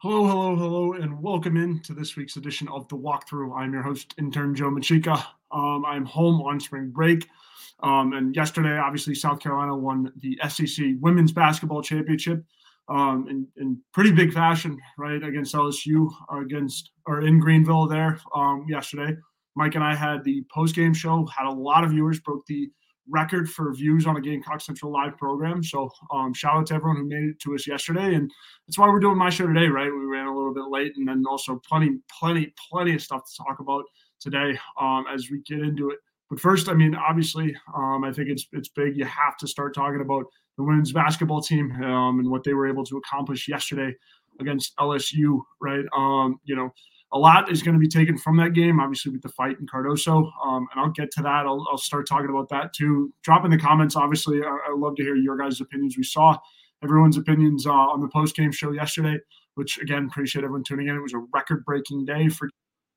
Hello, hello, hello, and welcome in to this week's edition of the Walkthrough. I'm your host, intern Joe Machika. I'm home on spring break. And yesterday, obviously, South Carolina won the SEC Women's Basketball Championship in pretty big fashion, right, against LSU, in Greenville there yesterday. Mike and I had the post-game show, had a lot of viewers, broke the record for views on a Gamecock Central live program. So shout out to everyone who made it to us yesterday. And that's why we're doing my show today, right? We ran a little bit late, and then also plenty of stuff to talk about today as we get into it. But first, I mean, obviously, I think it's big. You have to start talking about the women's basketball team and what they were able to accomplish yesterday against LSU, right? A lot is going to be taken from that game, obviously, with the fight in Cardoso. And I'll get to that. I'll start talking about that too. Drop in the comments, obviously. I'd love to hear your guys' opinions. We saw everyone's opinions on the post-game show yesterday, which, again, appreciate everyone tuning in. It was a record-breaking day for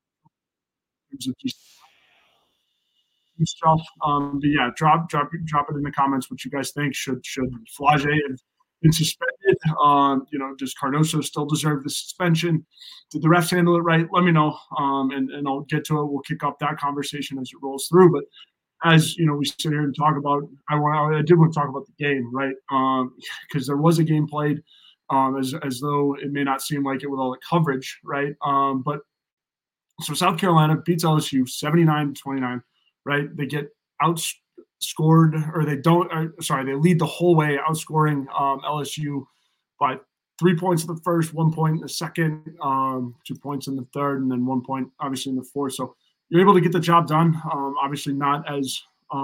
stuff. But yeah, drop it in the comments what you guys think. Should Flage have been suspended? Does Cardoso still deserve the suspension? Did the refs handle it right? Let me know, and I'll get to it. We'll kick off that conversation as it rolls through. But as you know, we sit here and talk about. I did want to talk about the game, right? Because there was a game played, as though it may not seem like it with all the coverage, right? But so South Carolina beats LSU 79-29, right? They get outscored, or they don't. They lead the whole way, outscoring LSU by 3 points in the first, 1 point in the second, 2 points in the third, and then 1 point, obviously, in the fourth. So you're able to get the job done. Obviously, not as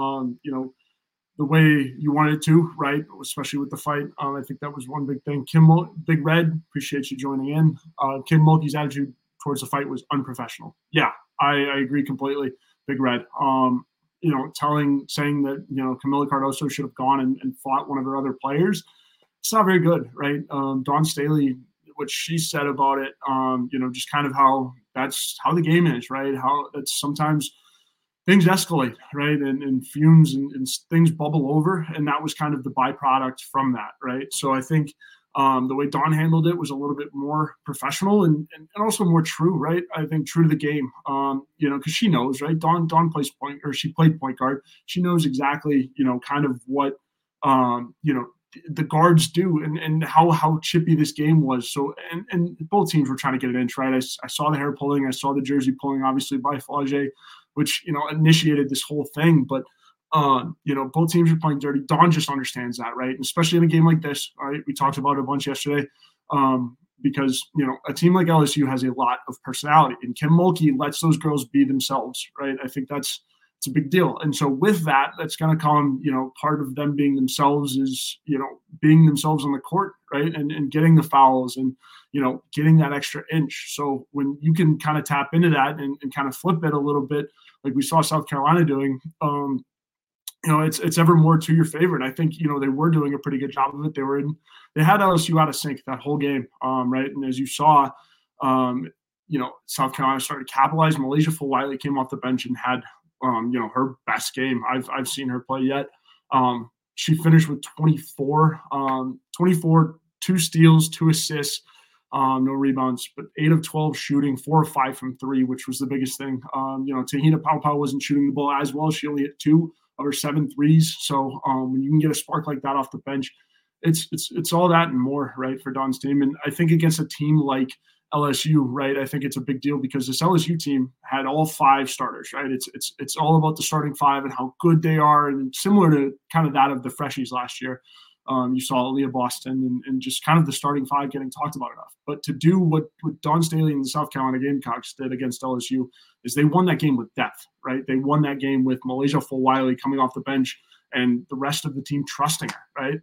the way you wanted to, right? Especially with the fight. I think that was one big thing. Big Red, appreciate you joining in. Kim Mulkey's attitude towards the fight was unprofessional. Yeah, I agree completely. Big Red. Saying that, Kamilla Cardoso should have gone and fought one of her other players. It's not very good, right? Dawn Staley, what she said about it, just kind of how that's how the game is, right? How that's sometimes things escalate, right? And fumes and things bubble over. And that was kind of the byproduct from that, right? So I think the way Dawn handled it was a little bit more professional and also more true, right? I think true to the game, because she knows, right? Dawn plays she played point guard. She knows exactly, kind of what, the guards do and how chippy this game was. So, and both teams were trying to get an inch, right? I saw the hair pulling. I saw the jersey pulling, obviously, by Flage, which, initiated this whole thing. But both teams are playing dirty. Dawn just understands that, right? And especially in a game like this, right? We talked about it a bunch yesterday because, a team like LSU has a lot of personality, and Kim Mulkey lets those girls be themselves, right? I think it's a big deal. And so with that, that's going to come, part of them being themselves is, being themselves on the court, right? And getting the fouls and, getting that extra inch. So when you can kind of tap into that and kind of flip it a little bit, like we saw South Carolina doing, it's ever more to your favor. And I think, they were doing a pretty good job of it. They had LSU out of sync that whole game, right? And as you saw, South Carolina started to capitalize. Malaysia Fulwiley came off the bench and had, her best game I've seen her play yet. She finished with 24, 2 steals, 2 assists, no rebounds, but 8 of 12 shooting, 4 of 5 from 3, which was the biggest thing. Tahina Paopao wasn't shooting the ball as well. She only hit 2 of her 7 threes. So when you can get a spark like that off the bench, it's all that and more, right, for Dawn's team. And I think against a team like LSU, right, I think it's a big deal because this LSU team had all 5 starters, right? It's all about the starting 5 and how good they are, and similar to kind of that of the freshies last year. You saw Aaliyah Boston and just kind of the starting 5 getting talked about enough. But to do what Dawn Staley and the South Carolina Gamecocks did against LSU is they won that game with depth, right? They won that game with Malaysia Fulwiley coming off the bench and the rest of the team trusting her, right?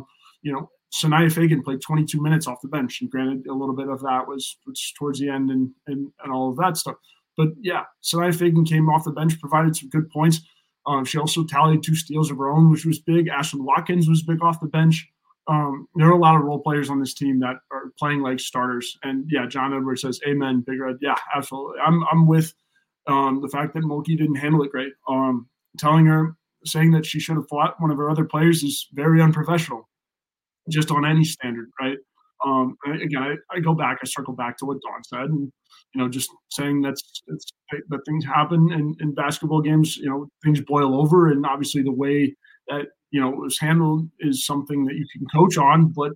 Sanaya Fagan played 22 minutes off the bench, and granted, a little bit of that was towards the end and all of that stuff. But yeah, Sanaya Fagan came off the bench, provided some good points. She also tallied 2 steals of her own, which was big. Ashlyn Watkins was big off the bench. There are a lot of role players on this team that are playing like starters. And yeah, John Edwards says, "Amen, Big Red." Yeah, absolutely. I'm with the fact that Mulkey didn't handle it great. Saying that she should have fought one of her other players is very unprofessional, just on any standard, right? Again, I go back, I circle back to what Dawn said, and just saying that things happen in basketball games. Things boil over, and obviously the way that it was handled is something that you can coach on, but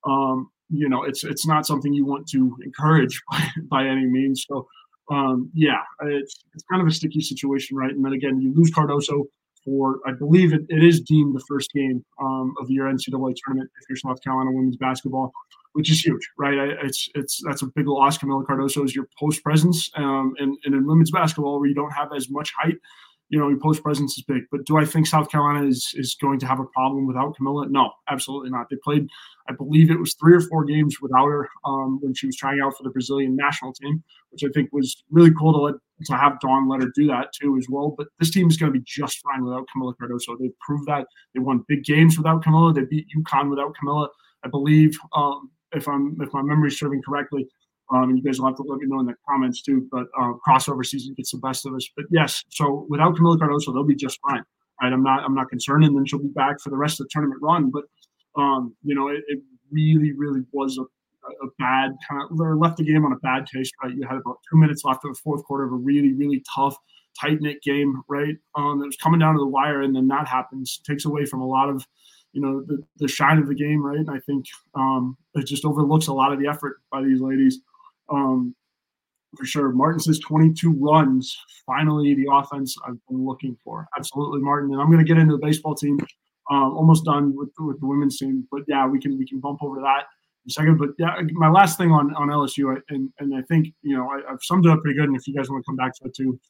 it's not something you want to encourage by any means. So, yeah, it's kind of a sticky situation, right? And then again, you lose Cardoso for, I believe it is deemed the first game of your NCAA tournament if you're South Carolina women's basketball, which is huge, right? It's that's a big loss. Camila Cardoso is your post presence, and in women's basketball where you don't have as much height, your post presence is big. But do I think South Carolina is going to have a problem without Camilla? No, absolutely not. They played, I believe it was 3 or 4 games without her when she was trying out for the Brazilian national team, which I think was really cool to have Dawn let her do that too as well. But this team is going to be just fine without Camilla Cardoso. They proved that. They won big games without Camilla. They beat UConn without Camilla. I believe, if my memory is serving correctly, and you guys will have to let me know in the comments too. But crossover season gets the best of us. But yes, so without Camila Cardoso, they'll be just fine. Right? I'm not concerned, and then she'll be back for the rest of the tournament run. But it really, really was a bad kind of, or left the game on a bad taste. Right? You had about 2 minutes left of the fourth quarter of a really, really tough, tight knit game. Right? It was coming down to the wire, and then that happens. Takes away from a lot of the shine of the game, right? And I think it just overlooks a lot of the effort by these ladies. For sure. Martin says 22 runs. Finally, the offense I've been looking for. Absolutely, Martin. And I'm going to get into the baseball team. Almost done with the women's team, but yeah, we can bump over to that in a second. But yeah, my last thing on LSU, and I think I've summed it up pretty good. And if you guys want to come back to it too,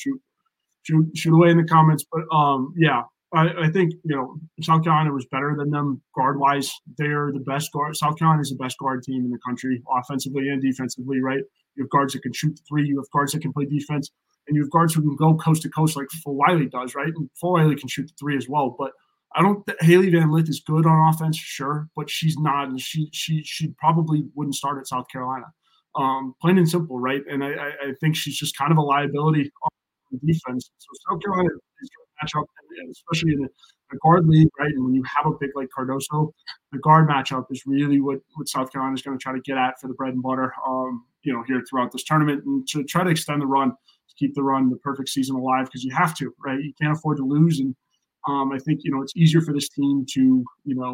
shoot away in the comments. But yeah, I think South Carolina was better than them guard wise. They're the best guard. South Carolina is the best guard team in the country, offensively and defensively. Right? You have guards that can shoot the three. You have guards that can play defense, and you have guards who can go coast to coast like Fulwiley does. Right? And Fulwiley can shoot the three as well. But I don't. Haley Van Lith is good on offense, sure, but she's not, and she probably wouldn't start at South Carolina. Plain and simple, right? And I think she's just kind of a liability on defense. So South Carolina is going to match up, especially in the guard league, right? And when you have a big like Cardoso, the guard matchup is really what South Carolina is going to try to get at for the bread and butter, here throughout this tournament, and to try to extend the run, to keep the perfect season alive, because you have to, right? You can't afford to lose. And I think it's easier for this team to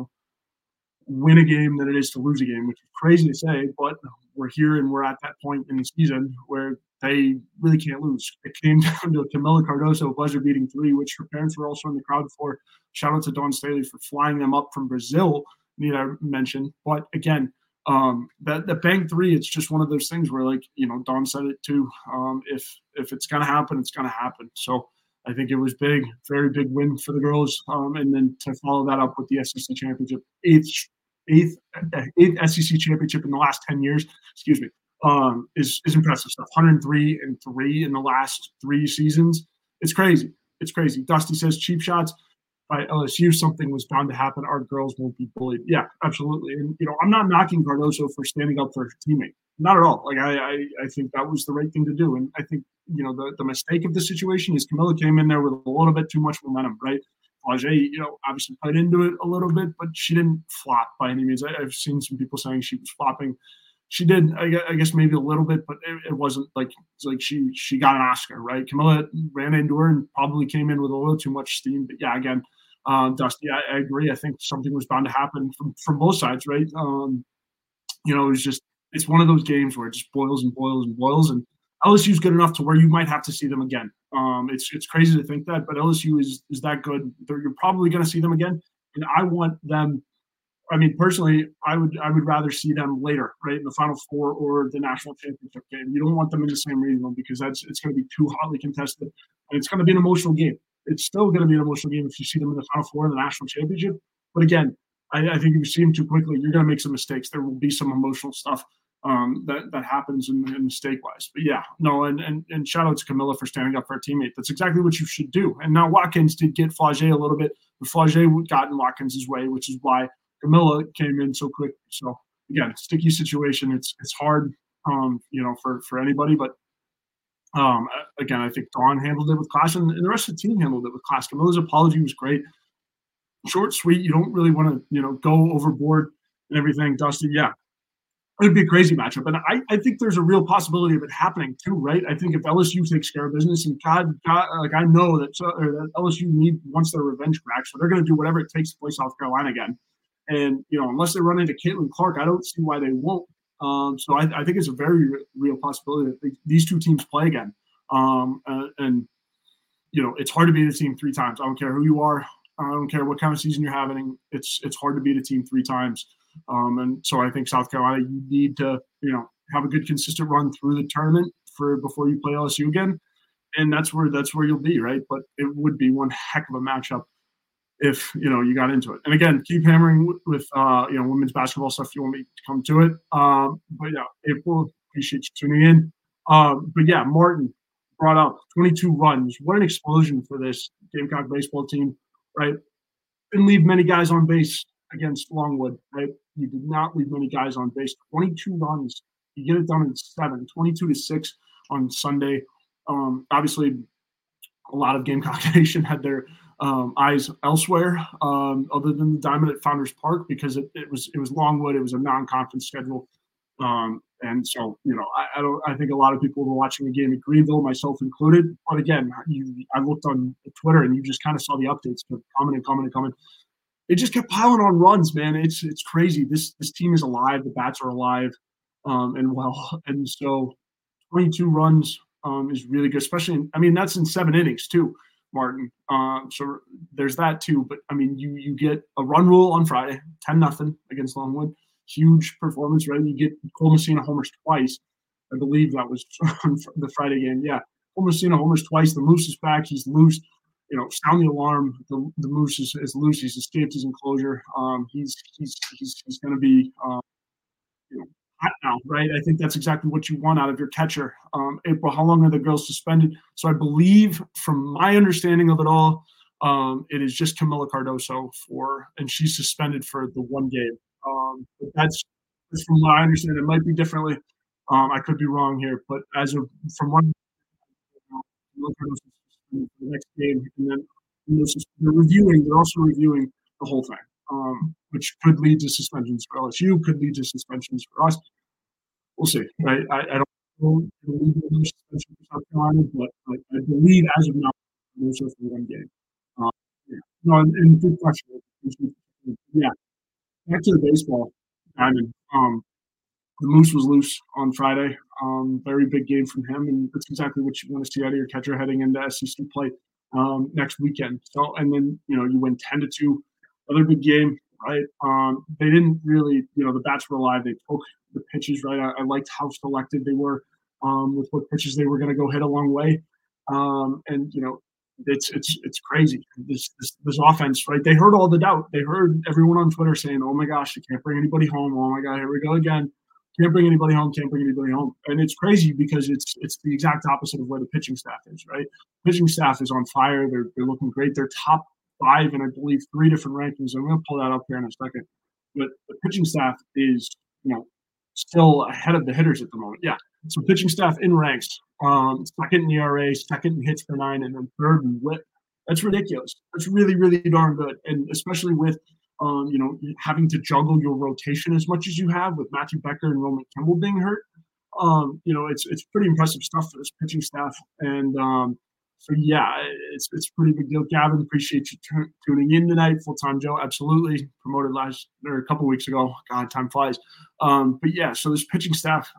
win a game than it is to lose a game, which is crazy to say, but we're here and we're at that point in the season where they really can't lose. It came down to Camila Cardoso buzzer-beating three, which her parents were also in the crowd for. Shout out to Dawn Staley for flying them up from Brazil, need I mention. But again, that bang three, it's just one of those things where, like, Dawn said it too. If it's going to happen, it's going to happen. So I think it was big, very big win for the girls. And then to follow that up with the SEC championship, eighth SEC championship in the last 10 years, excuse me, is impressive stuff. 103-3 in the last 3 seasons. It's crazy. It's crazy. Dusty says cheap shots by LSU. Something was bound to happen. Our girls won't be bullied. Yeah, absolutely. And I'm not knocking Cardoso for standing up for her teammate. Not at all. Like I think that was the right thing to do. And I think the mistake of the situation is Camilla came in there with a little bit too much momentum, right? Flau'jae, obviously played into it a little bit, but she didn't flop by any means. I've seen some people saying she was flopping. She did, I guess, maybe a little bit, but it wasn't like she got an Oscar, right? Camilla ran into her and probably came in with a little too much steam. But yeah, again, Dusty, I agree. I think something was bound to happen from both sides, right? It was just, it's one of those games where it just boils and boils and boils, and LSU is good enough to where you might have to see them again. It's crazy to think that, but LSU is that good. You're probably going to see them again, and I want them. I mean, personally, I would rather see them later, right, in the Final Four or the national championship game. You don't want them in the same regional because it's going to be too hotly contested, and it's going to be an emotional game. It's still going to be an emotional game if you see them in the Final Four in the national championship. But again, I think if you see them too quickly, you're going to make some mistakes. There will be some emotional stuff that happens in mistake-wise. But yeah, no, and shout out to Camilla for standing up for her teammate. That's exactly what you should do. And now Watkins did get Flau'jae a little bit, but Flau'jae got in Watkins' way, which is why Camilla came in so quick. So again, sticky situation. It's hard, for anybody. But again, I think Dawn handled it with class, and the rest of the team handled it with class. Camilla's apology was great, short, sweet. You don't really want to, go overboard and everything. Dusty, yeah. It'd be a crazy matchup, and I think there's a real possibility of it happening too, right? I think if LSU takes care of business, and God like I know that LSU wants their revenge back, so they're going to do whatever it takes to play South Carolina again. And unless they run into Caitlin Clark, I don't see why they won't. So I think it's a very real possibility that these two teams play again. And it's hard to beat a team three times. I don't care who you are. I don't care what kind of season you're having. It's hard to beat a team three times. And so I think South Carolina, you need to, have a good consistent run through the tournament before you play LSU again. And that's where you'll be, right? But it would be one heck of a matchup if you got into it. And again, keep hammering with women's basketball stuff if you want me to come to it. But yeah, April, appreciate you tuning in. But yeah, Martin brought up 22 runs. What an explosion for this Gamecock baseball team, right? Didn't leave many guys on base against Longwood, right? You did not leave many guys on base. 22 runs. You get it done in 7, 22-6 on Sunday. Obviously, a lot of Gamecock Nation had their eyes elsewhere, other than the Diamond at Founders Park, because it was Longwood. It was a non-conference schedule, and so I think a lot of people were watching the game at Greenville, myself included. But again, I looked on Twitter and you just kind of saw the updates coming. It just kept piling on runs, man. It's crazy. This team is alive. The bats are alive, and well, and so 22 runs is really good, especially that's in 7 innings too, Martin. So there's that too. But you get a run rule on Friday, 10-0 against Longwood. Huge performance, right? You get Cole Messina homers twice. I believe that was on the Friday game. Yeah, Cole Messina homers twice. The Moose is back. He's loose. Sound the alarm. The Moose is loose. He's escaped his enclosure. He's going to be hot now, right? I think that's exactly what you want out of your catcher. April, how long are the girls suspended? So I believe, from my understanding of it all, it is just Camila Cardoso and she's suspended for the one game. But that's from what I understand. It might be differently. I could be wrong here, but from what Camila Cardoso for the next game, and then they're also reviewing the whole thing, which could lead to suspensions for LSU, could lead to suspensions for us. We'll see, right? I don't believe in suspension for South Carolina, but I believe as of now, there's just one game. Yeah. No, and good question. Yeah, back to the baseball, Diamond. The Moose was loose on Friday. Very big game from him, and that's exactly what you want to see out of your catcher heading into SEC play next weekend. So, and then you win 10-2. Another big game, right? They didn't really, the bats were alive. They took the pitches right. I liked how selective they were with what pitches they were going to go hit a long way. And it's crazy. This offense, right? They heard all the doubt. They heard everyone on Twitter saying, "Oh my gosh, you can't bring anybody home. Oh my God, here we go again. Can't bring anybody home. Can't bring anybody home." And it's crazy because it's the exact opposite of where the pitching staff is, right? Pitching staff is on fire. They're looking great. They're top 5 in, I believe, 3 different rankings. I'm going to pull that up here in a second. But the pitching staff is, still ahead of the hitters at the moment. Yeah. So pitching staff in ranks, second in ERA, second in hits per 9, and then third in WHIP. That's ridiculous. That's really, really darn good. And especially with, having to juggle your rotation as much as you have with Matthew Becker and Roman Kimball being hurt. It's pretty impressive stuff for this pitching staff. And so, yeah, it's a pretty big deal. Gavin, appreciate you tuning in tonight. Full-time Joe, absolutely. Promoted a couple weeks ago. God, time flies. But, yeah, so this pitching staff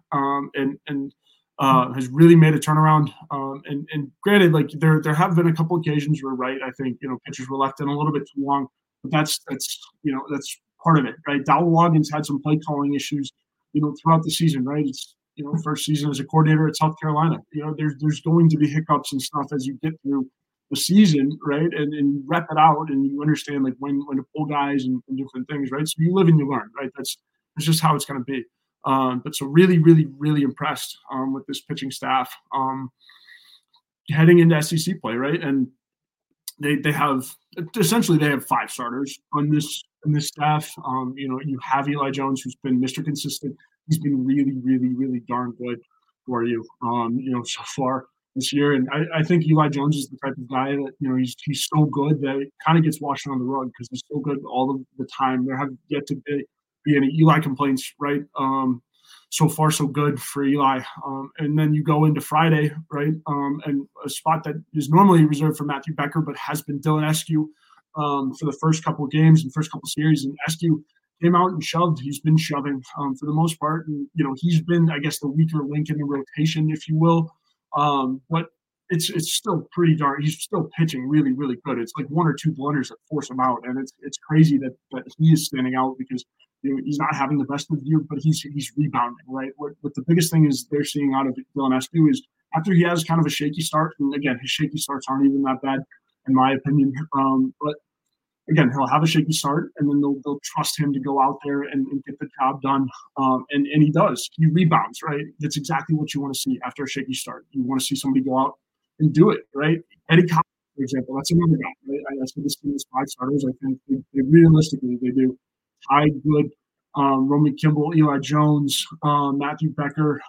has really made a turnaround. And granted, like there have been a couple occasions where, right, I think, pitchers were left in a little bit too long. But that's part of it, right? Dowell Loggins had some play calling issues, throughout the season, right? It's first season as a coordinator at South Carolina. There's going to be hiccups and stuff as you get through the season, right? And you rep it out and you understand like when to pull guys and different things, right? So you live and you learn, right? That's just how it's going to be. But so really, really, really impressed with this pitching staff heading into SEC play, right? And they have 5 starters on this staff. You have Eli Jones, who's been Mr. Consistent. He's been really, really, really darn good for you, so far this year. And I think Eli Jones is the type of guy that, he's so good that it kind of gets washed on the rug because he's so good all of the time. There have yet to be any Eli complaints, right? so far so good for Eli. And then you go into Friday, right? And a spot that is normally reserved for Matthew Becker, but has been Dylan Eskew for the first couple of games and first couple of series. And Eskew came out and shoved. He's been shoving for the most part. And, he's been, I guess, the weaker link in the rotation, if you will. But it's still pretty darn. He's still pitching really, really good. It's like one or two blunders that force him out, and it's crazy that he is standing out because he's not having the best of the year, but he's rebounding, right? What the biggest thing is they're seeing out of Dylan Eskew is after he has kind of a shaky start, and again, his shaky starts aren't even that bad, in my opinion. But again, he'll have a shaky start, and then they'll trust him to go out there and get the job done. And he does. He rebounds, right? That's exactly what you want to see after a shaky start. You want to see somebody go out and do it, right? Eddie Cobb, for example, that's another guy. Right? I said this team is 5 starters. I think they realistically they do. Ty Good, Roman Kimball, Eli Jones, Matthew Becker,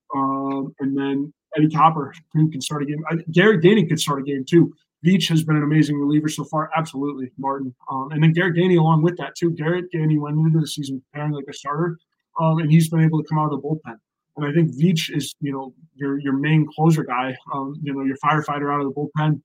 and then Eddie Copper can start a game. Garrett Gainey could start a game too. Veach has been an amazing reliever so far. Absolutely, Martin. And then Garrett Gainey along with that too. Garrett Gainey went into the season preparing like a starter, and he's been able to come out of the bullpen. And I think Veach is, your main closer guy, your firefighter out of the bullpen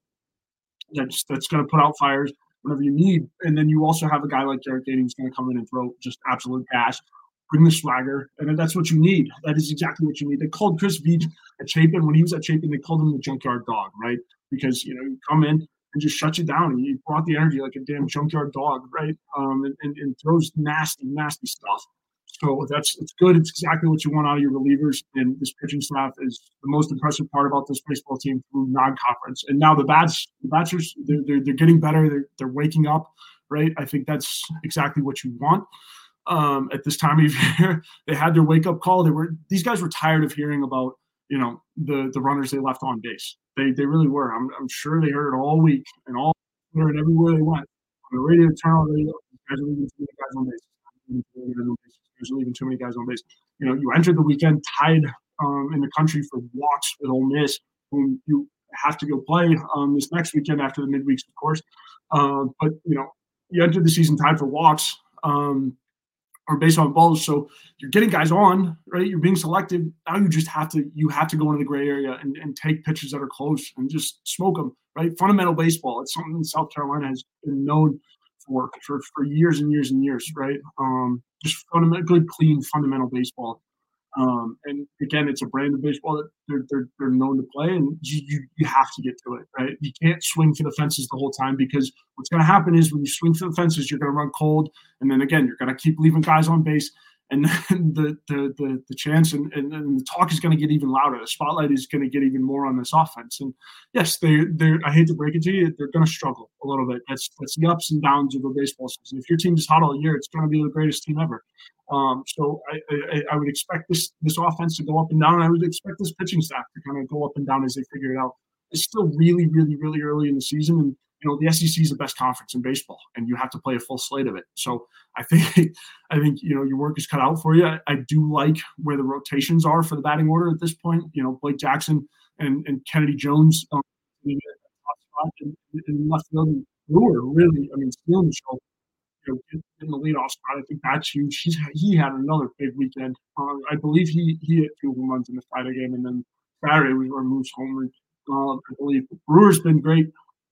that's going to put out fires whenever you need. And then you also have a guy like Garrett Gainey who's going to come in and throw just absolute gas, bring the swagger, and that's what you need. That is exactly what you need. They called Chris Veach at Chapin. When he was at Chapin, they called him the junkyard dog, right? Because, you come in and just shut you down. He brought the energy like a damn junkyard dog, right? And throws nasty, nasty stuff. So it's good. It's exactly what you want out of your relievers. And this pitching staff is the most impressive part about this baseball team through non-conference. And now the Bachelors, they're getting better. They're waking up, right? I think that's exactly what you want. At this time of year, they had their wake up call. These guys were tired of hearing about the runners they left on base. They really were. I'm sure they heard it all week and all and everywhere they went on the radio, turn on the radio. Guys are leaving too many guys on base. Guys are leaving too many guys on base. You entered the weekend tied in the country for walks with Ole Miss, whom you have to go play this next weekend after the midweeks, of course. But you entered the season tied for walks. Or based on balls. So you're getting guys on, right? You're being selective. Now you have to go into the gray area and take pitches that are close and just smoke them, right? Fundamental baseball. It's something that South Carolina has been known for years and years and years, right? Just good, clean, fundamental baseball. And again, it's a brand of baseball that they're known to play, and you have to get to it, right? You can't swing for the fences the whole time because what's going to happen is when you swing for the fences, you're going to run cold, and then again, you're going to keep leaving guys on base, and then the chance and the talk is going to get even louder. The spotlight is going to get even more on this offense. And yes, they're I hate to break it to you, they're going to struggle a little bit. That's the ups and downs of a baseball season. If your team is hot all year, it's going to be the greatest team ever. So I would expect this offense to go up and down. And I would expect this pitching staff to kind of go up and down as they figure it out. It's still really, really, really early in the season, and the SEC is the best conference in baseball, and you have to play a full slate of it. So I think your work is cut out for you. I do like where the rotations are for the batting order at this point. Blake Jackson and Kennedy Jones in left field. Brewer really, stealing the show. In the leadoff spot, I think that's huge. He had another big weekend. I believe he hit 2 home runs in the Friday game, and then Saturday was where Moose homered. I believe Brewer's been great.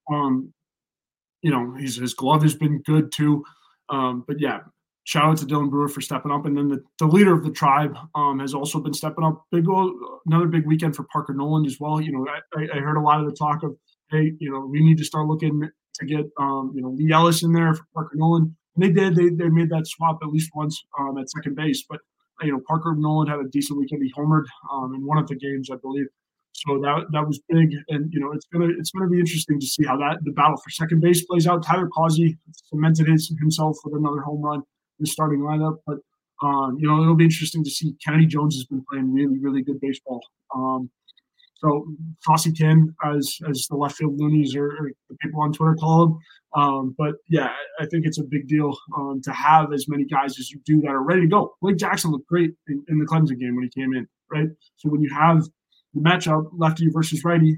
His glove has been good too. But yeah, shout out to Dylan Brewer for stepping up, and then the leader of the tribe has also been stepping up. Another big weekend for Parker Noland as well. I heard a lot of the talk of, hey, we need to start looking to get Lee Ellis in there for Parker Noland. And they did. They made that swap at least once at second base. But Parker Noland had a decent weekend. He homered in one of the games, I believe. So that was big, and it's gonna be interesting to see how the battle for second base plays out. Tyler Causey cemented himself with another home run in the starting lineup, but it'll be interesting to see. Kennedy Jones has been playing really, really good baseball. So Saucy Ken, as the left field loonies or the people on Twitter call him. But yeah, I think it's a big deal to have as many guys as you do that are ready to go. Blake Jackson looked great in the Clemson game when he came in, right? So when you have the matchup lefty versus righty,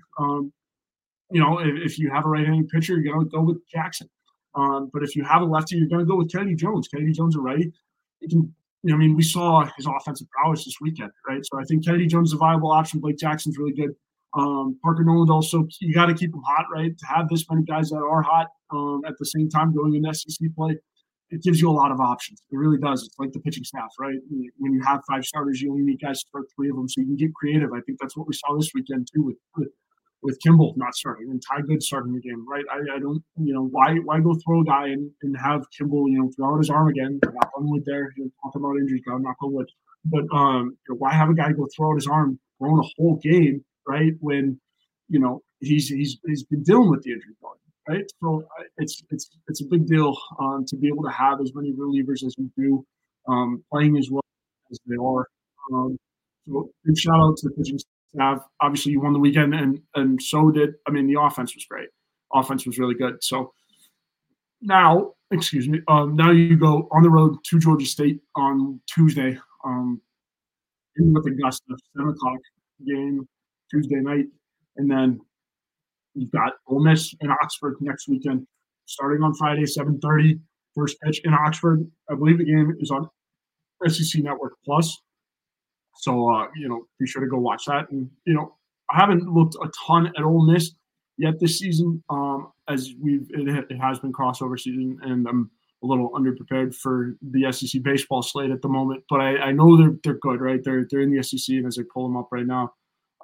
if you have a right-handed pitcher, you're going to go with Jackson. But if you have a lefty, you're going to go with Kennedy Jones. Kennedy Jones, a righty, he can I mean, we saw his offensive prowess this weekend, right? So I think Kennedy Jones is a viable option. Blake Jackson's really good. Parker Noland also, you got to keep him hot, right? To have this many guys that are hot at the same time going in SEC play, it gives you a lot of options. It really does. It's like the pitching staff, right? When you have five starters, you only need guys to start three of them, so you can get creative. I think that's what we saw this weekend too with Kimball not starting and Ty Good starting the game, right? I don't, why go throw a guy and have Kimball, throw out his arm again? Knock on wood there. Talk about injuries, God, knock on wood. But why have a guy go throw out his arm, throwing a whole game, right? When he's been dealing with the injury bug, right? So it's a big deal to be able to have as many relievers as we do, playing as well as they are. So big shout out to the pitching staff. Obviously, you won the weekend, and so did. I mean, the offense was great. Offense was really good. So now, excuse me. Now you go on the road to Georgia State on Tuesday. In with Augusta, 7 o'clock game Tuesday night, and then you've got Ole Miss and Oxford next weekend, starting on Friday, 7:30. First pitch in Oxford. I believe the game is on SEC Network Plus. So be sure to go watch that. And I haven't looked a ton at Ole Miss yet this season, as it has been crossover season, and I'm a little underprepared for the SEC baseball slate at the moment. But I know they're good, right? They're in the SEC, and as I pull them up right now,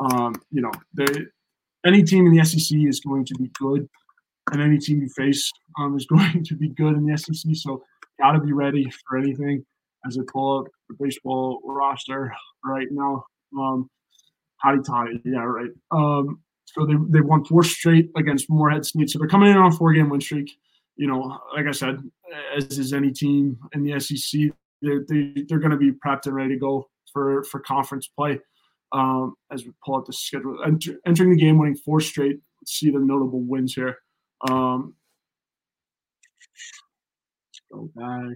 any team in the SEC is going to be good, and any team you face is going to be good in the SEC. So got to be ready for anything. As I pull up the baseball roster right now, hotty toddy, yeah, right. So they won 4 straight against Morehead State, so they're coming in on a 4-game win streak. Like I said, as is any team in the SEC, they're going to be prepped and ready to go for conference play. As we pull up the schedule, entering the game, winning 4 straight. Let's see the notable wins here. Let's go back.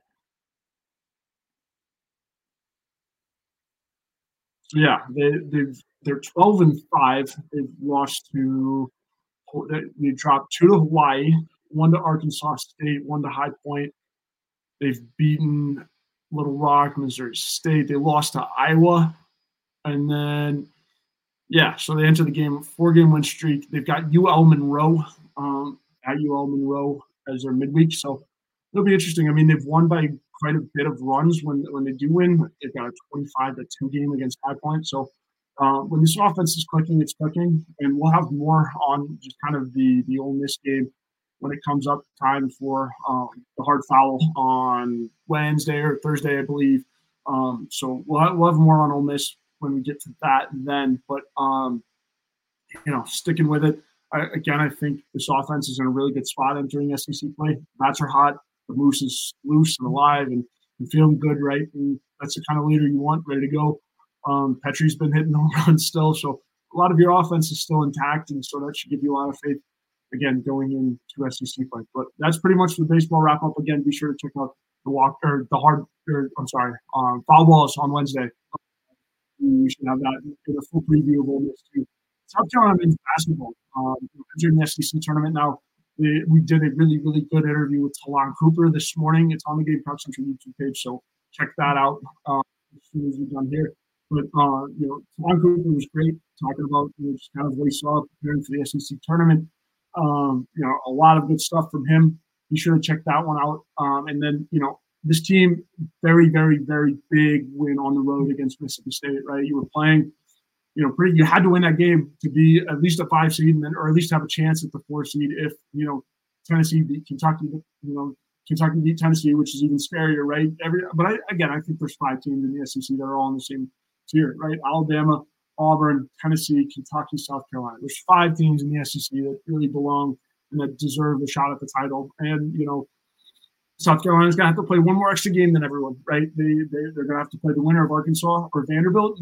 So yeah, they're 12-5. They've lost to they dropped 2 to Hawaii, 1 to Arkansas State, 1 to High Point. They've beaten Little Rock, Missouri State. They lost to Iowa, and then so they enter the game 4-game win streak. They've got UL Monroe at UL Monroe as their midweek, so it'll be interesting. I mean, they've won by quite a bit of runs when they do win. They've got a 25-2 game against High Point. So when this offense is clicking, it's clicking, and we'll have more on just kind of the Ole Miss game when it comes up time for the hard foul on Wednesday or Thursday, I believe. So we'll have more on Ole Miss when we get to that then. But sticking with it. I think this offense is in a really good spot entering SEC play. Bats are hot. The Moose is loose and alive and feeling good, right? And that's the kind of leader you want, ready to go. Petrie's been hitting home runs still, so a lot of your offense is still intact, and so that should give you a lot of faith, again, going into SEC play. But that's pretty much the baseball wrap up. Again, be sure to check out foul balls on Wednesday. We should have that in a full preview of Ole Miss too. South Carolina men's basketball entering the SEC tournament now. We did a really, really good interview with Talon Cooper this morning. It's on the Game Talk Central YouTube page, so check that out as soon as we're done here. But Talon Cooper was great talking about just kind of what he saw preparing for the SEC tournament. A lot of good stuff from him. Be sure to check that one out. And then this team, very, very, very big win on the road against Mississippi State. Right, you were playing. You had to win that game to be at least a 5 seed, and then, or at least have a chance at the 4 seed if Tennessee beat Kentucky. Kentucky beat Tennessee, which is even scarier, right? But I think there's 5 teams in the SEC that are all in the same tier, right? Alabama, Auburn, Tennessee, Kentucky, South Carolina. There's 5 teams in the SEC that really belong and that deserve a shot at the title. And South Carolina's gonna have to play one more extra game than everyone, right? They're gonna have to play the winner of Arkansas or Vanderbilt.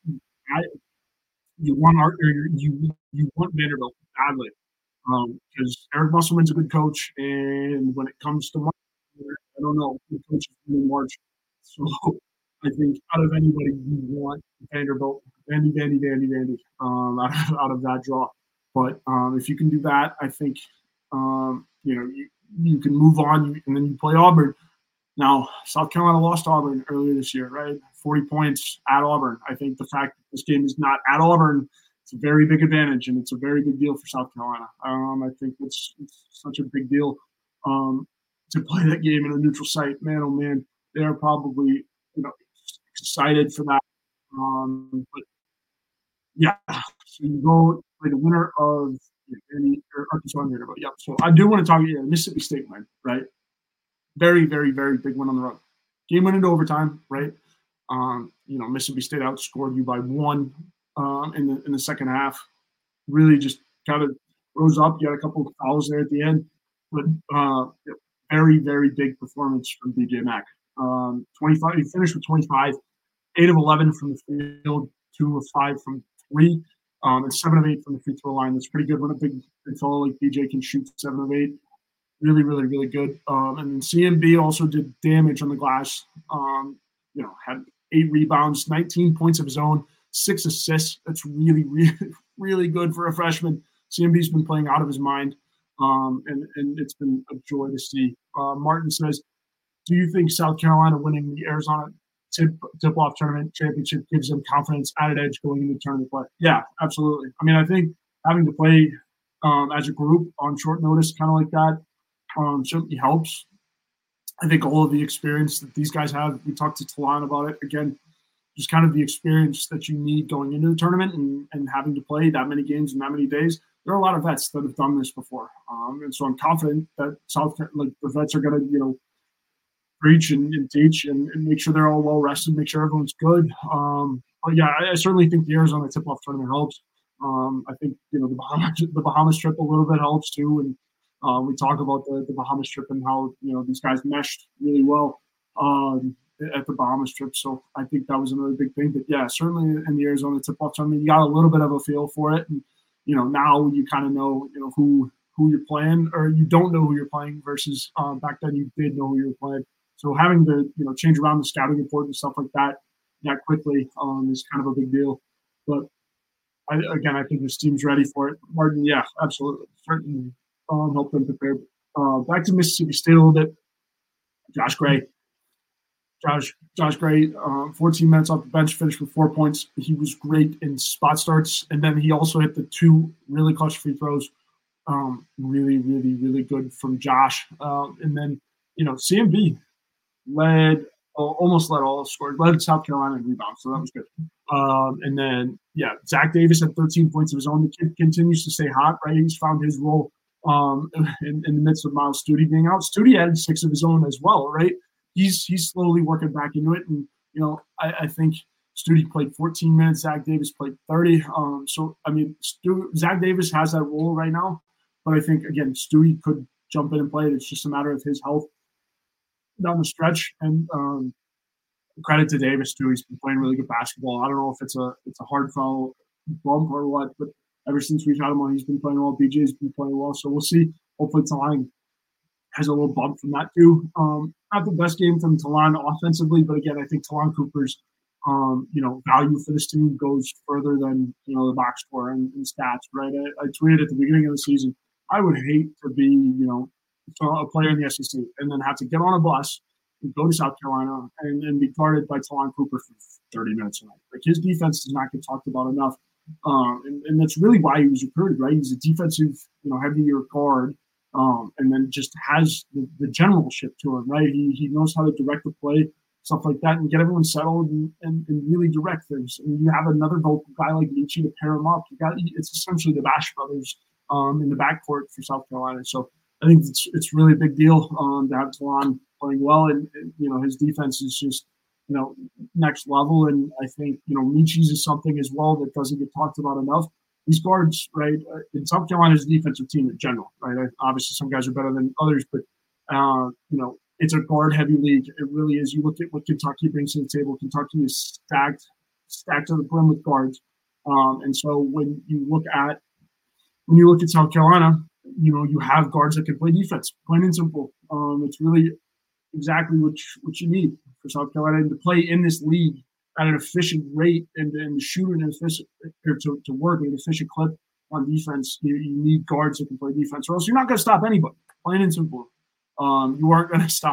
You want Vanderbilt badly because Eric Musselman's a good coach, and when it comes to March, I don't know the coach is in March, so I think out of anybody you want Vanderbilt, Vandy, out of that draw. But if you can do that, I think you can move on, and then you play Auburn. Now, South Carolina lost Auburn earlier this year, right? 40 points at Auburn. I think the fact that this game is not at Auburn, it's a very big advantage, and it's a very big deal for South Carolina. I think it's such a big deal um, to play that game in a neutral site. Man, oh man, they're probably excited for that. But yeah, so you go play the winner of any or Arkansas and Vanderbilt. Yep. So I do want to talk. Yeah, Mississippi State win, right? Very, very, very big win on the road. Game went into overtime, right? Mississippi State outscored you by one in the second half. Really just kind of rose up. You had a couple of fouls there at the end, but very, very big performance from DJ Mack. 25. He finished with 25, 8 of 11 from the field, 2 of 5 from three, and 7 of 8 from the free throw line. That's pretty good when a big fellow like DJ can shoot 7 of 8. Really, really, really good. And then CMB also did damage on the glass. Had 8 rebounds, 19 points of his own, 6 assists. That's really, really, really good for a freshman. CMB's been playing out of his mind, and it's been a joy to see. Martin says, do you think South Carolina winning the Arizona tip-off tournament championship gives them confidence, added edge going into tournament play? Yeah, absolutely. I mean, I think having to play as a group on short notice, kind of like that, certainly helps. I think all of the experience that these guys have, we talked to Talon about it, again, just kind of the experience that you need going into the tournament and having to play that many games in that many days. There are a lot of vets that have done this before. And so I'm confident that the vets are going to, preach and teach and make sure they're all well rested, make sure everyone's good. But yeah, I certainly think the Arizona tip-off tournament helps. I think, the Bahamas trip a little bit helps too. And we talk about the Bahamas trip and how, these guys meshed really well at the Bahamas trip. So I think that was another big thing. But yeah, certainly in the Arizona tip-off tournament, you got a little bit of a feel for it. And, now you kind of know, who you're playing, or you don't know who you're playing versus back then you did know who you were playing. So having to, change around the scouting report and stuff like that quickly is kind of a big deal. But I think this team's ready for it. Martin, yeah, absolutely. Certainly help them prepare. Back to Mississippi State a little bit. Josh Gray. Josh Gray, 14 minutes off the bench, finished with 4 points. He was great in spot starts. And then he also hit the 2 really clutch free throws. Really, really, really good from Josh. And then, CMB almost led all scores, led South Carolina in rebounds, so that was good. And then, Zach Davis had 13 points of his own. The kid continues to stay hot, right? He's found his role in the midst of Miles Stute being out. Stute added 6 of his own as well, right? He's slowly working back into it. And, I think Stute played 14 minutes. Zach Davis played 30. So, I mean, Zach Davis has that role right now. But I think, again, Stute could jump in and play it. It's just a matter of his health down the stretch. And credit to Davis too. He's been playing really good basketball. I don't know if it's a hard foul bump or what, but ever since we've had him on, he's been playing well. BJ's been playing well, so we'll see. Hopefully, Talon has a little bump from that too. Not the best game from Talon offensively, but again, I think Talon Cooper's value for this team goes further than the box score and stats. Right? I tweeted at the beginning of the season, I would hate to be a player in the SEC and then have to get on a bus and go to South Carolina and be guarded by Talon Cooper for 30 minutes a night. Like, his defense does not get talked about enough. And that's really why he was recruited, right? He's a defensive, heavier guard, and then just has the generalship to him, right? He knows how to direct the play, stuff like that, and get everyone settled and really direct things. And you have another vocal guy like Michi to pair him up. It's essentially the Bash brothers in the backcourt for South Carolina. So I think it's really a big deal to have Talon playing well, and his defense is just next level. And I think Michi's is something as well that doesn't get talked about enough. These guards, right? In South Carolina's defensive team in general, right? Obviously, some guys are better than others, but it's a guard-heavy league. It really is. You look at what Kentucky brings to the table. Kentucky is stacked to the brim with guards, and so when you look at South Carolina, you have guards that can play defense, plain and simple. It's really exactly what you need for South Carolina, and to play in this league at an efficient rate and to shoot an efficient, or to work at an efficient clip on defense. You need guards that can play defense, or else you're not going to stop anybody. Plain and simple. You aren't going to stop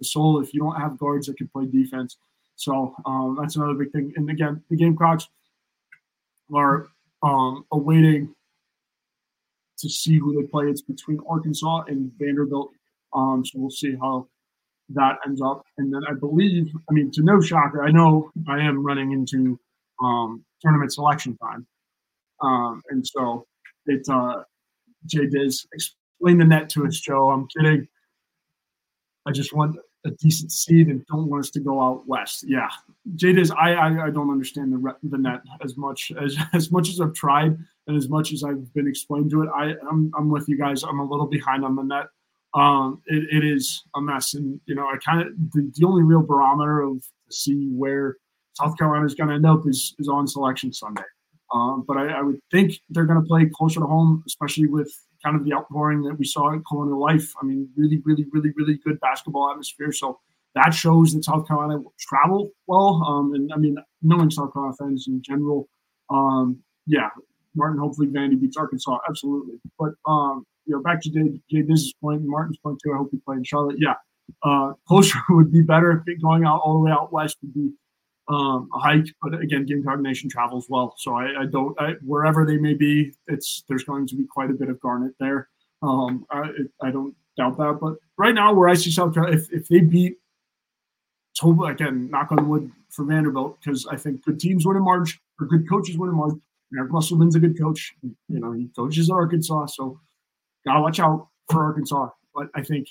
Gasol if you don't have guards that can play defense. So that's another big thing. And again, the Gamecocks are awaiting to see who they play. It's between Arkansas and Vanderbilt. So we'll see how that ends up. And then I believe, I mean, to no shocker, I know I am running into tournament selection time. And so it Jay Diz explain the net to us, Joe. I'm kidding. I just want a decent seed and don't want us to go out west. Yeah, Jay Diz, I don't understand the net as much as I've tried and as much as I've been explained to it. I'm with you guys. I'm a little behind on the net. It is a mess, and I kind of the only real barometer of to see where South Carolina is going to end up is on Selection Sunday. But I would think they're going to play closer to home, especially with kind of the outpouring that we saw at Colonial Life. I mean, really, really, really, really good basketball atmosphere. So that shows that South Carolina will travel well. And I mean, knowing South Carolina fans in general, yeah, Martin, hopefully Vandy beats Arkansas. Absolutely. But, back to Jay Diz's point and Martin's point too. I hope we play in Charlotte. Yeah. Closer would be better. Going out all the way out west would be a hike, but again, Gamecock Nation travels well, so I don't wherever they may be, there's going to be quite a bit of garnet there. I don't doubt that, but right now, where I see South Carolina, if they beat Toba, again, knock on wood for Vanderbilt, because I think good teams win in March, or good coaches win in March. Eric Musselman's a good coach. He coaches Arkansas, so gotta watch out for Arkansas. But I think,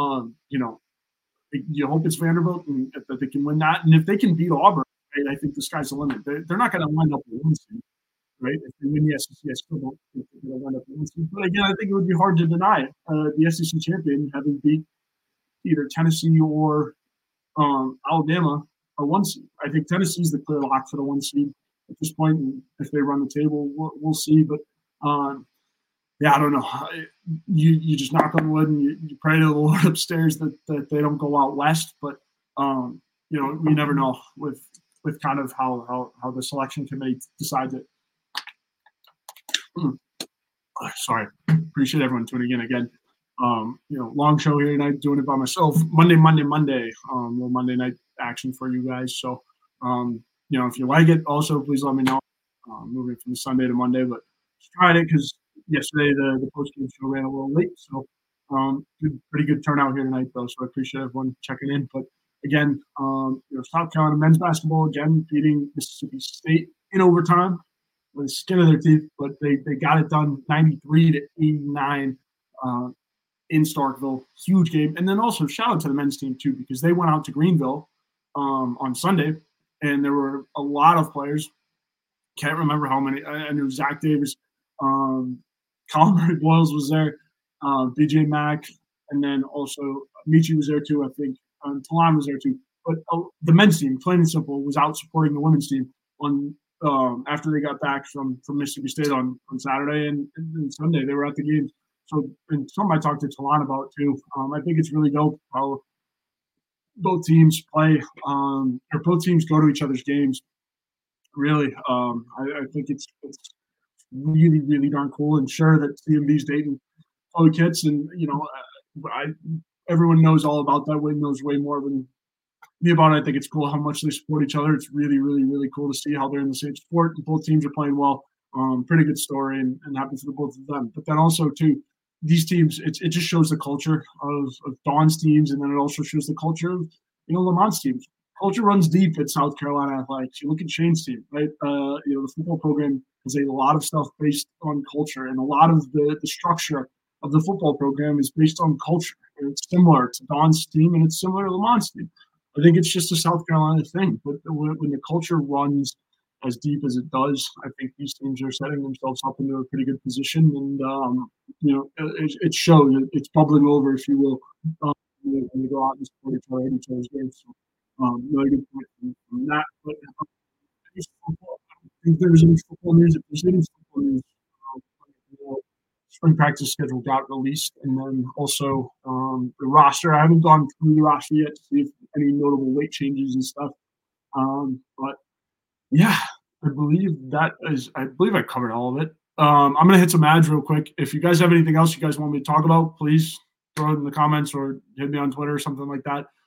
you hope it's Vanderbilt and that they can win that. And if they can beat Auburn, right, I think the sky's the limit. They're not going to wind up with one seed, right? If they win the SEC, I still don't think they're going to wind up with one seed. But again, I think it would be hard to deny it. The SEC champion having beat either Tennessee or Alabama, a one seed. I think Tennessee's the clear lock for the one seed at this point. And if they run the table, we'll see. But yeah, I don't know. You just knock on wood and you pray to the Lord upstairs that they don't go out west. But we never know with kind of how the selection committee decides it. Sorry, appreciate everyone tuning in again. Long show here tonight, doing it by myself. Monday. Little Monday night action for you guys. So if you like it, also please let me know. Moving from Sunday to Monday, but just tried it because yesterday the post-game show ran a little late, so pretty good turnout here tonight, though. So I appreciate everyone checking in. But again, South Carolina men's basketball again beating Mississippi State in overtime with the skin of their teeth, but they got it done 93-89 in Starkville. Huge game, and then also shout out to the men's team too, because they went out to Greenville on Sunday, and there were a lot of players. Can't remember how many. I knew Zach Davis. Colin Murray Boyles was there, BJ Mack, and then also Michi was there too, I think. Talan was there too. But the men's team, plain and simple, was out supporting the women's team on after they got back from Mississippi State on Saturday and Sunday. They were at the games. So, and something I talked to Talan about too. I think it's really dope how both teams play, or both teams go to each other's games. Really, I think it's really, really darn cool. And sure that CMB's dating Chloe Kitts, and everyone knows all about that. Wayne knows way more than me about it. I think it's cool how much they support each other. It's really, really, really cool to see how they're in the same sport. Both teams are playing well. Pretty good story, and happy for the both of them. But then also too, these teams, it just shows the culture of Dawn's teams, and then it also shows the culture of Lamont's teams. Culture runs deep at South Carolina Athletics. You look at Shane's team, right? The football program has a lot of stuff based on culture, and a lot of the structure of the football program is based on culture. And it's similar to Dawn's team, and it's similar to Lamont's team. I think it's just a South Carolina thing. But when the culture runs as deep as it does, I think these teams are setting themselves up into a pretty good position. And, it shows. It's bubbling over, if you will, when they go out and support each other in each other's games. So, really good point from that. But I don't think there was any football news. If there's any football news, spring practice schedule got released, and then also the roster. I haven't gone through the roster yet to see if any notable weight changes and stuff. But yeah, I believe I covered all of it. I'm gonna hit some ads real quick. If you guys have anything else you guys want me to talk about, please throw it in the comments or hit me on Twitter or something like that.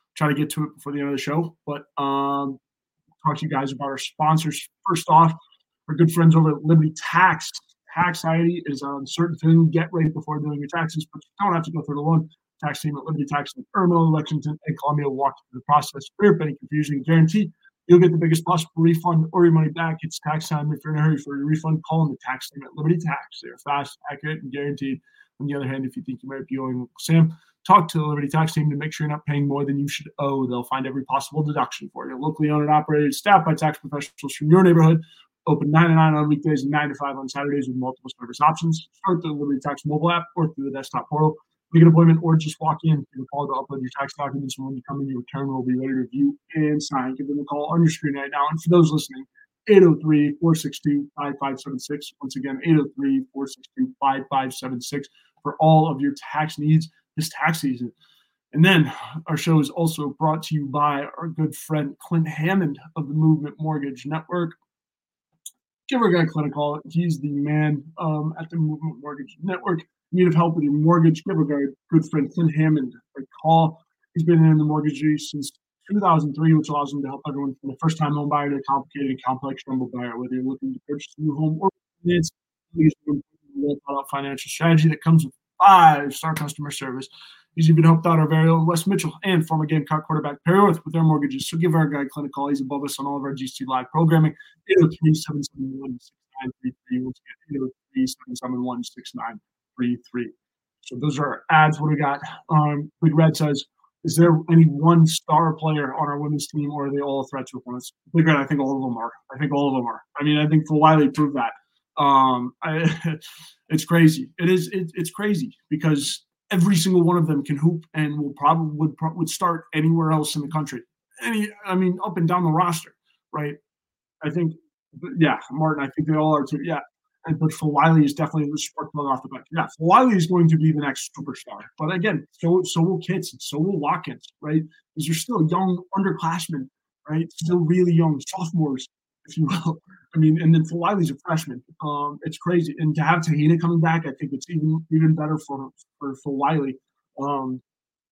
try to get to it before the end of the show. But talk to you guys about our sponsors. First off, our good friends over at Liberty Tax. Taxiety is an uncertain thing. Get right before doing your taxes, but you don't have to go through the one. Tax team at Liberty Tax in Irmo, Lexington, and Columbia will walk you through the process. Free of any confusion, guarantee you'll get the biggest possible refund or your money back. It's tax time. If you're in a hurry for your refund, call them the tax team at Liberty Tax. They're fast, accurate, and guaranteed. On the other hand, if you think you might be owing Sam, talk to the Liberty Tax team to make sure you're not paying more than you should owe. They'll find every possible deduction for you. Locally owned and operated, staffed by tax professionals from your neighborhood. Open 9 to 9 on weekdays and 9 to 5 on Saturdays with multiple service options. Start through the Liberty Tax mobile app or through the desktop portal. Make an appointment or just walk in. Give them a call to upload your tax documents, and when you come in, your return will be ready to review and sign. Give them a call on your screen right now. And for those listening, 803-462-5576. Once again, 803-462-5576 for all of your tax needs this tax season. And then our show is also brought to you by our good friend Clint Hammond of the Movement Mortgage Network. Give our guy Clint a call. He's the man at the Movement Mortgage Network. Need help with your mortgage? Give our guy, good friend Clint Hammond, a call. He's been in the mortgage since 2003, which allows him to help everyone from the first-time home buyer to a complicated and complex jumbo buyer, whether you're looking to purchase a new home or finance. He's a well-thought-out financial strategy that comes with 5-star customer service. He's even helped out our very own Wes Mitchell and former Gamecock quarterback Perry Orth with their mortgages. So give our guy Clint a call. He's above us on all of our GC Live programming. 803-771-6933. Once again, 803-771-6933. So those are our ads. What do we got? Big Red says, is there any one star player on our women's team, or are they all a threat to opponents? Big Red, I think all of them are. I mean, I think Phil Wiley proved that. It's crazy. It's crazy because every single one of them can hoop and would start anywhere else in the country. Up and down the roster, right? I think, Martin, I think they all are too. Yeah. But Phil Wiley is definitely the spark plug off the bench. Yeah, Phil Wiley is going to be the next superstar. But again, so will Kitts and so will Watkins, right? Because you're still young underclassmen, right? Still really young sophomores, if you will. And then Phil Wiley's a freshman. It's crazy. And to have Tahina coming back, I think it's even better for Phil Wiley to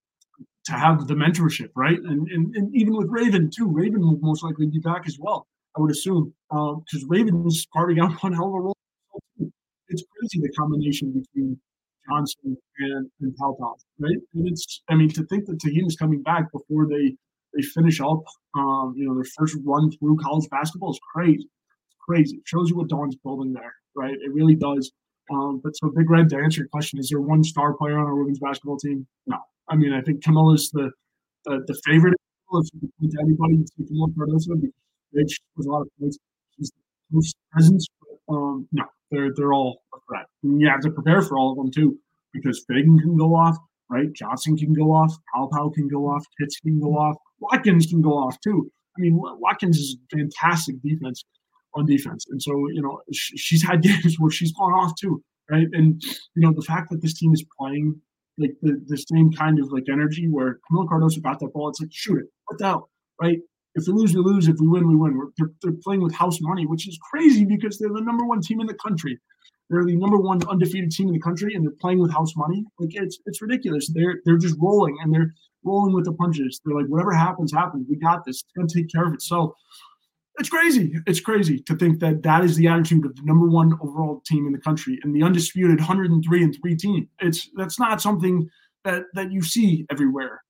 have the mentorship, right? And even with Raven, too. Raven will most likely be back as well, I would assume. Because Raven is carving out one hell of a role. It's crazy, the combination between Johnson and Palpal, right? And to think that Tahina's coming back before they finish up, their first run through college basketball is crazy. It's crazy. It shows you what Dawn's building there, right? It really does. But so Big Red, to answer your question, is there one star player on our women's basketball team? No. I think Camilla's the favorite. If you can point to anybody, it's Camilla Cardoso, because she was a lot of points. She's the most presence. No, they're all a threat. And you have to prepare for all of them too, because Fagan can go off, right? Johnson can go off, Palpal can go off, Kitts can go off, Watkins can go off too. Watkins is fantastic on defense, and so she's had games where she's gone off too, right? And the fact that this team is playing like the same kind of like energy where Camila Cardoso got that ball, it's like shoot it, what the hell, right? If we lose, we lose. If we win, we win. They're playing with house money, which is crazy because they're the number one team in the country. They're the number one undefeated team in the country, and they're playing with house money. Like it's ridiculous. They're just rolling, and they're rolling with the punches. They're like, whatever happens, happens. We got this. It's going to take care of itself. It's crazy. It's crazy to think that is the attitude of the number one overall team in the country and the undisputed 103-3 team. That's not something that you see everywhere.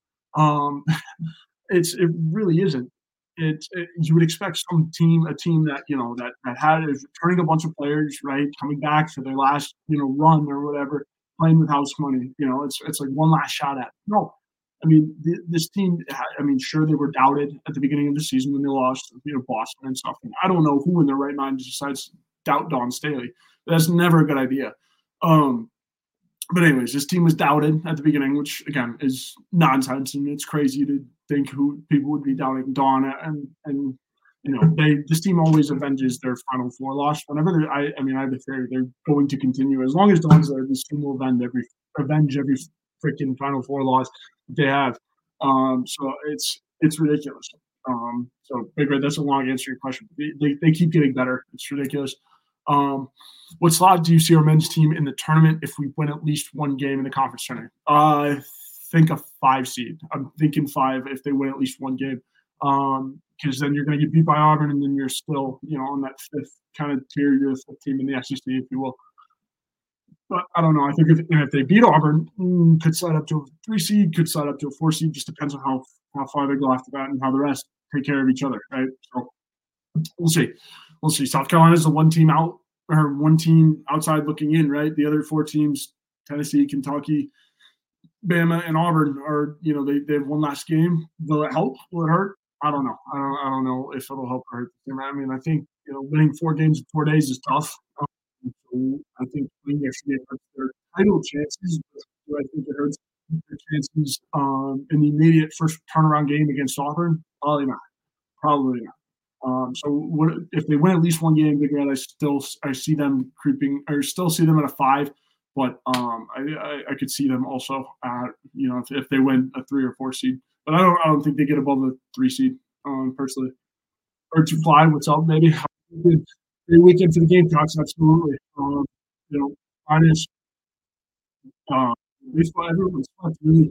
It really isn't. You would expect a team that that is returning a bunch of players, right, coming back for their last run or whatever, playing with house money. It's like one last shot at it. No, this team. Sure, they were doubted at the beginning of the season when they lost Boston and stuff. And I don't know who in their right mind decides to doubt Dawn Staley. That's never a good idea. But anyways, this team was doubted at the beginning, which again is nonsense, and it's crazy to think who people would be doubting Dawn. And this team always avenges their Final Four loss whenever I have a theory they're going to continue as long as Dawn's there. This team will avenge every freaking Final Four loss they have. So it's ridiculous. So Big Red, that's a long answer to your question. They keep getting better. It's ridiculous. What slot do you see our men's team in the tournament if we win at least one game in the conference tournament? think a 5 seed. I'm thinking 5 if they win at least one game. Because then you're going to get beat by Auburn, and then you're still, on that fifth kind of tier. You're the fifth team in the SEC, if you will. But I don't know. I think if they beat Auburn, could slide up to a 3 seed, could slide up to a 4 seed. Just depends on how far they go after that and how the rest take care of each other, right? So we'll see. We'll see. South Carolina's the one team out, or one team outside looking in, right? The other 4 teams, Tennessee, Kentucky, Bama, and Auburn, are they have one last game. Will it help? Will it hurt? I don't know. I don't know if it'll help or hurt the team. I mean, I think winning 4 games in 4 days is tough. So I think winning actually hurts their title chances. But I think it hurts their chances in the immediate first turnaround game against Auburn? Probably not. Probably not. If they win at least one game, Big Red, I see them creeping, or still see them at a 5. But I could see them also at, if they win a 3 or 4 seed. But I don't think they get above a 3 seed, personally. Or to fly, what's up, maybe? Great weekend for the Gamecocks, absolutely. Finest baseball, everyone's really,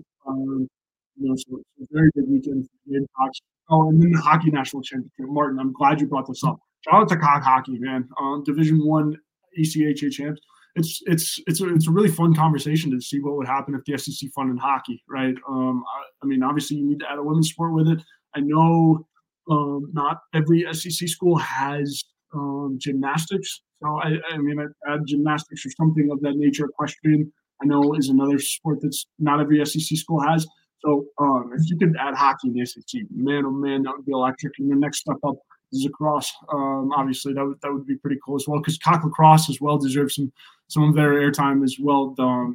so it's a very good weekend for the Gamecocks. Oh, and then the hockey national championship. Martin, I'm glad you brought this up. Shout out to Cock Hockey, man. Division I ECHA champs. It's a really fun conversation to see what would happen if the SEC funded hockey, right? I mean, obviously you need to add a women's sport with it. I know not every SEC school has gymnastics, so I mean, add gymnastics or something of that nature. Equestrian, I know, is another sport that's not every SEC school has. So if you could add hockey in the SEC, man, oh man, that would be electric. And the next step up is lacrosse. Obviously, that would be pretty cool as well, because Cock Lacrosse as well deserves some of their airtime as well.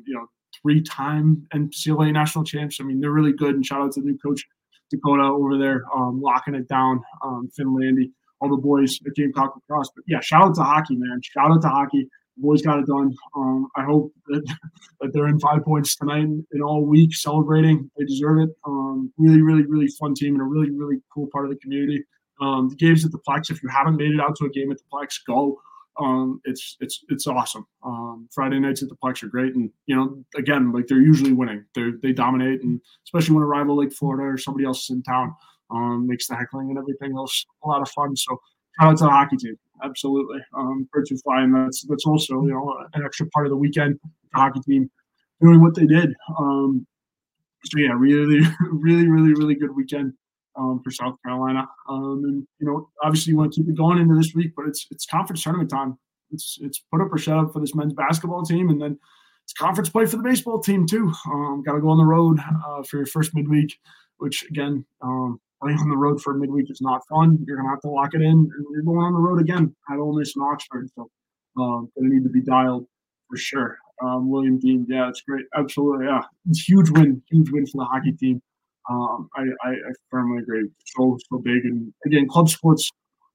3-time NCAA national champs. I mean, they're really good. And shout out to the new coach, Dakota, over there, locking it down. Finlandy, all the boys at Gamecock Lacrosse. But yeah, shout out to hockey, man. Shout out to hockey. The boys got it done. I hope that they're in 5 points tonight and all week celebrating. They deserve it. Really, really, really fun team and a really, really cool part of the community. The games at the Plex, if you haven't made it out to a game at the Plex, go. It's awesome. Friday nights at the Plex are great, and again, like, they're usually winning. They dominate, and especially when a rival like Florida or somebody else is in town, makes the heckling and everything else a lot of fun. So shout out to the hockey team, absolutely. Birds who fly, and that's also an extra part of the weekend. The hockey team doing what they did. So yeah, really, really, really, really good weekend for South Carolina. And obviously you want to keep it going into this week, but it's conference tournament time. It's put up or shut up for this men's basketball team, and then it's conference play for the baseball team too. Got to go on the road for your first midweek, which again, playing on the road for a midweek is not fun. You're gonna have to lock it in, and you're going on the road again at Ole Miss and Oxford. So gonna need to be dialed for sure. William Dean, yeah, it's great. Absolutely, yeah. It's huge win for the hockey team. I firmly agree. So big, and again, club sports,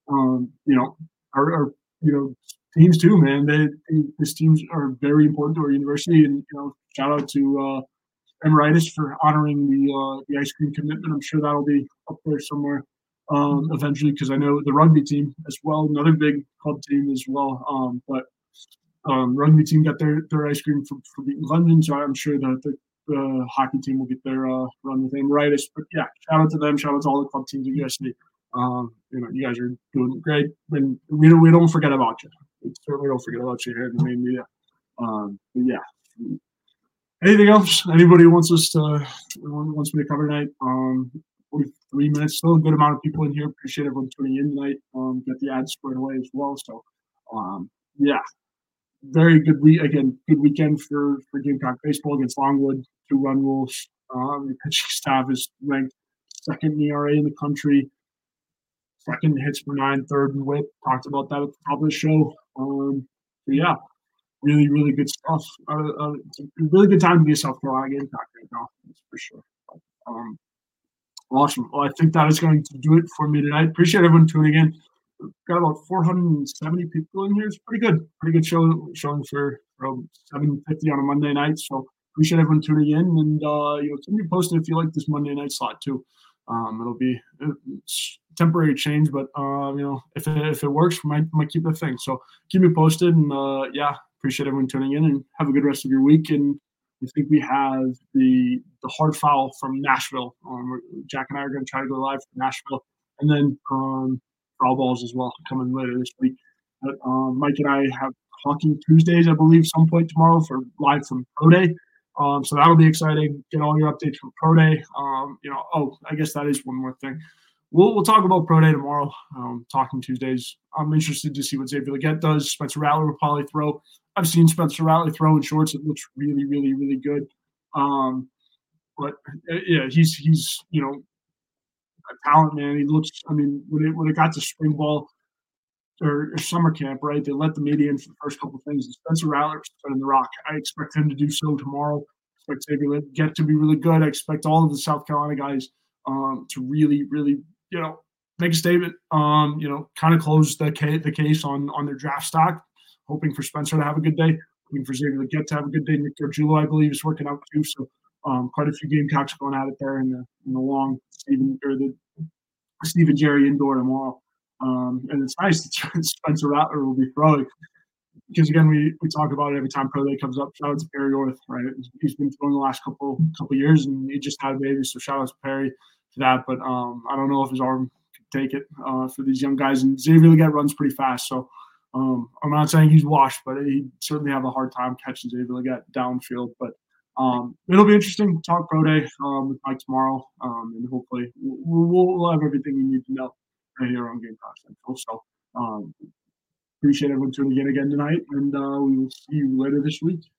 are teams too, man. These teams are very important to our university, and shout out to Emeritus for honoring the ice cream commitment. I'm sure that'll be up there somewhere eventually, because I know the rugby team as well, another big club team as well. But rugby team got their ice cream for beating London, so I'm sure that the hockey team will get their run with Emeritus. But yeah, shout out to them. Shout out to all the club teams at USC. You guys are doing great, and we don't forget about you. We certainly don't forget about you here in the main media. But yeah. Anything else? Anybody wants me to cover tonight? 43 minutes, still a good amount of people in here. Appreciate everyone tuning in tonight. Got the ads squared away as well. So, yeah, very good week. Again, good weekend for Gamecock baseball against Longwood. 2-run rules. The pitching staff is ranked second in ERA in the country, second in hits per 9, third in WHIP. Talked about that at the top of the show. Yeah. Really, really good stuff. It's a really good time to be a South Carolina Gamecock right now, that's for sure. Awesome. Well, I think that is going to do it for me tonight. Appreciate everyone tuning in. We've got about 470 people in here. It's pretty good showing for 7:50 on a Monday night. So appreciate everyone tuning in, and keep me posted if you like this Monday night slot too. It'll be temporary change, but if it works, we might keep it a thing. So keep me posted, and appreciate everyone tuning in, and have a good rest of your week. And I think we have the hard foul from Nashville. Jack and I are going to try to go live from Nashville, and then foul balls as well coming later this week. But Mike and I have hockey Tuesdays, I believe, some point tomorrow for live from Pro Day. So that'll be exciting. Get all your updates from Pro Day. Oh, I guess that is one more thing. We'll talk about Pro Day tomorrow. Talking Tuesdays. I'm interested to see what Xavier Legette does. Spencer Rattler will probably throw. I've seen Spencer Rattler throw in shorts. It looks really, really, really good. Um, but yeah, he's a talent, man. He looks. I mean, when it got to spring ball or summer camp, right? They let the media in for the first couple of things. And Spencer Rattler spinning the rock. I expect him to do so tomorrow. I expect Xavier Legette to be really good. I expect all of the South Carolina guys to really, really, make a statement. Kind of close the case on their draft stock. Hoping for Spencer to have a good day. Hoping for Xavier Legette to have a good day. Nick Gargiulo, I believe, is working out too. So quite a few Gamecocks going at it there in the long Stephen Jerry indoor tomorrow. And it's nice that Spencer Rattler will be throwing because again we talk about it every time Pro Day comes up. Shout out to Perry Orth, right? He's been throwing the last couple years, and he just had a baby. So shout out to Perry for that. But I don't know if his arm can take it for these young guys. And Xavier Legette runs pretty fast, so I'm not saying he's washed, but he certainly have a hard time catching Xavier Legette downfield. But it'll be interesting to talk Pro Day with Mike tomorrow, and hopefully we'll have everything we need to know right here on Gamecock Central. So appreciate everyone tuning in again tonight, and we will see you later this week.